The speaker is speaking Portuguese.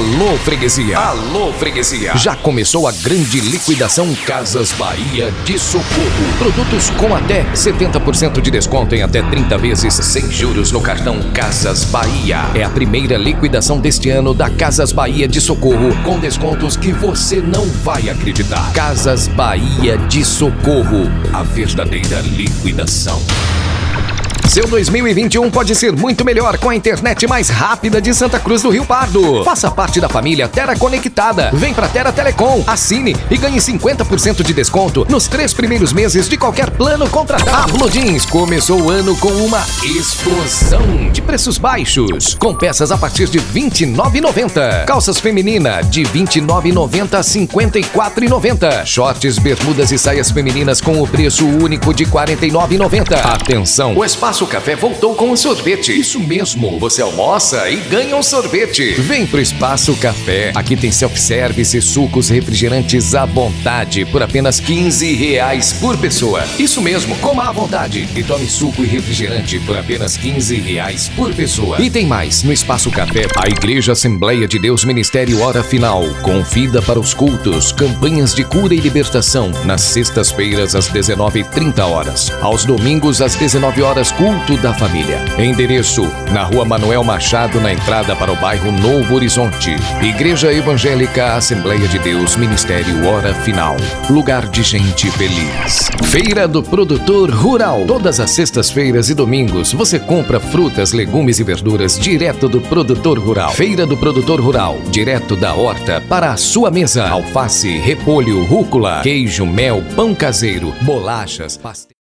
Alô, freguesia! Alô, freguesia! Já começou a grande liquidação Casas Bahia de Socorro. Produtos com até 70% de desconto em até 30 vezes sem juros no cartão Casas Bahia. É a primeira liquidação deste ano da Casas Bahia de Socorro, com descontos que você não vai acreditar. Casas Bahia de Socorro, a verdadeira liquidação. Seu 2021 pode ser muito melhor com a internet mais rápida de Santa Cruz do Rio Pardo. Faça parte da família Terra Conectada. Vem pra Terra Telecom, assine e ganhe 50% de desconto nos 3 primeiros meses de qualquer plano contratado. A Blue Jeans começou o ano com uma explosão de preços baixos, com peças a partir de R$ 29,90. Calças feminina de R$ 29,90 a R$ 54,90. Shorts, bermudas e saias femininas com o preço único de R$ 49,90. Atenção, o Espaço Café voltou com um sorvete. Isso mesmo, você almoça e ganha um sorvete. Vem pro Espaço Café. Aqui tem self-service, sucos, refrigerantes à vontade por apenas R$ 15 por pessoa. Isso mesmo, coma à vontade e tome suco e refrigerante por apenas R$ 15 por pessoa. E tem mais, no Espaço Café, a Igreja Assembleia de Deus Ministério Hora Final convida para os cultos, campanhas de cura e libertação nas sextas-feiras às 19h30. Aos domingos às 19 horas, culto da família. Endereço: na Rua Manuel Machado, na entrada para o bairro Novo Horizonte. Igreja Evangélica Assembleia de Deus Ministério Hora Final. Lugar de gente feliz. Feira do Produtor Rural. Todas as sextas-feiras e domingos você compra frutas, legumes e verduras direto do produtor rural. Feira do Produtor Rural. Direto da horta para a sua mesa. Alface, repolho, rúcula, queijo, mel, pão caseiro, bolachas, pastéis.